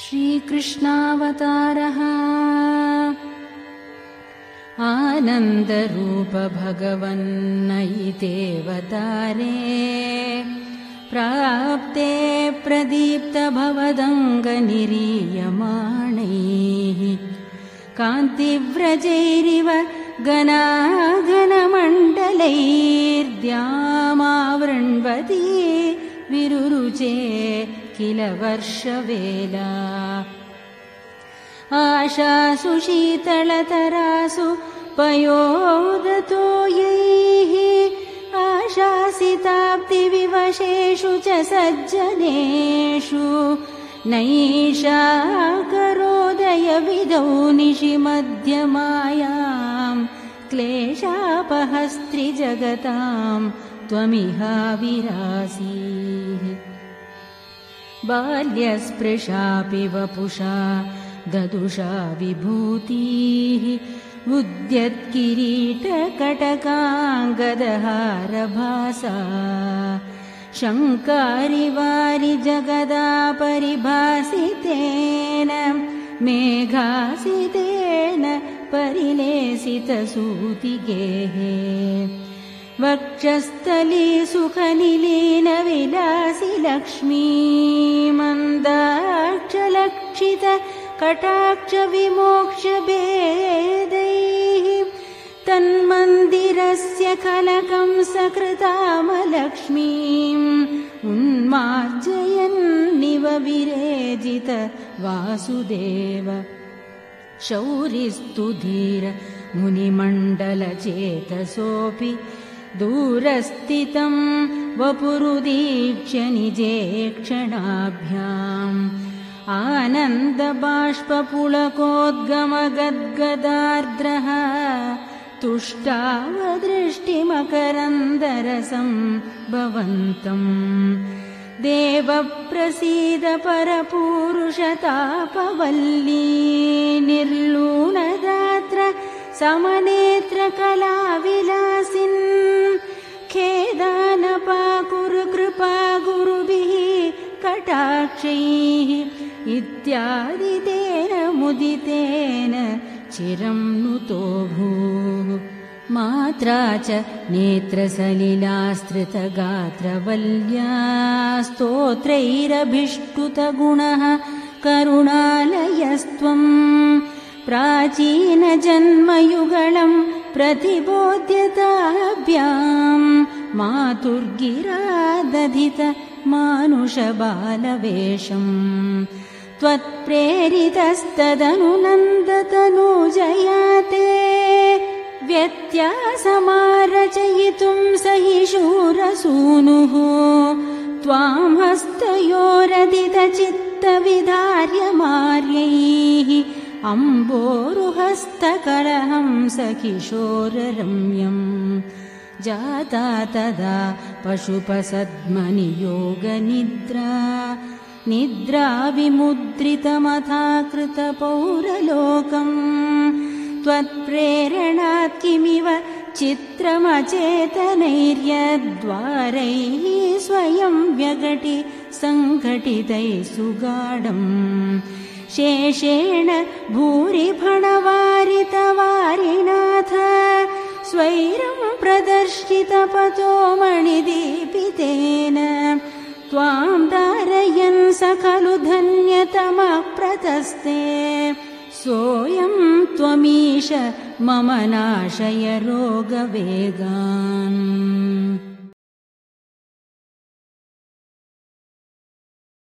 श्रीकृष्णावतारः आनन्दरूप भगवन्नयितेऽवतारे प्राप्ते प्रदीप्तभवदङ्गनिरीयमाणैः कान्तिव्रजैरिव गनागनमण्डलैर्द्यामावृण्वती विरुरुचे किल वर्षवेला आशासु शीतलतरासु पयोदतो यैः आशासिताब्दिविवशेषु च सज्जनेषु नैषा करोदयविदौ निशिमध्यमायाम् क्लेशापहस्त्रिजगताम् त्वमिहाविरासीः बाल्यस्पृशापि वपुषा ददुषा विभूतिः उद्यत्किरीटकटकाङ्गदहारभासा शङ्कारिवारि जगदापरिभासितेन मेघासितेन परिलेसितसूतिगेः वक्षस्थली सुखनिलीनविलासि लक्ष्मी मन्दाक्षलक्षित कटाक्षविमोक्षभेदैः तन्मन्दिरस्य खलकं सकृतामलक्ष्मीम् उन्मार्जयन्निव विरेजित वासुदेव शौरिस्तु धीर मुनिमण्डलचेतसोऽपि दूरस्थितं वपुरुदीक्ष्य निजेक्षणाभ्याम् आनन्दबाष्पपुलकोद्गमगद्गदार्द्रः तुष्टावदृष्टिमकरन्दरसं भवन्तम् देवप्रसीद परपूरुषतापवल्ली निर्लूणदात्र समनेत्रकलाविलासिन् खेदानपाकुरु कृपा गुरुभिः कटाक्षैः इत्यादितेन मुदितेन चिरं नुतो भूः मात्रा च नेत्रसलिलास्तृतगात्रवल्या स्तोत्रैरभिष्टुतगुणः करुणालयस्त्वम् प्राचीनजन्मयुगलं प्रतिबोध्यताभ्याम् मातुर्गिरादधित मानुषबालवेषम् त्वत्प्रेरितस्तदनुनन्दतनूजया व्यत्यासमारचयितुं सहि शूरसूनुः त्वां हस्तयोरदितचित्तविधार्यमार्यैः अम्बोरुहस्तकलहंसकिशोररम्यम् जाता तदा पशुपसद्मनियोगनिद्रा निद्राविमुद्रितमथाकृतपौरलोकम् त्वत्प्रेरणात् किमिव चित्रमचेतनैर्यद्वारैः स्वयं व्यघटि सङ्घटितैः सुगाढम् शेषेण भूरिफणवारितवारिनाथ स्वैरं प्रदर्शितपतो मणिदीपितेन त्वां धारयन् स खलु धन्यतमः प्रतस्ते सोऽयं त्वमीश मम नाशय रोगवेगान्।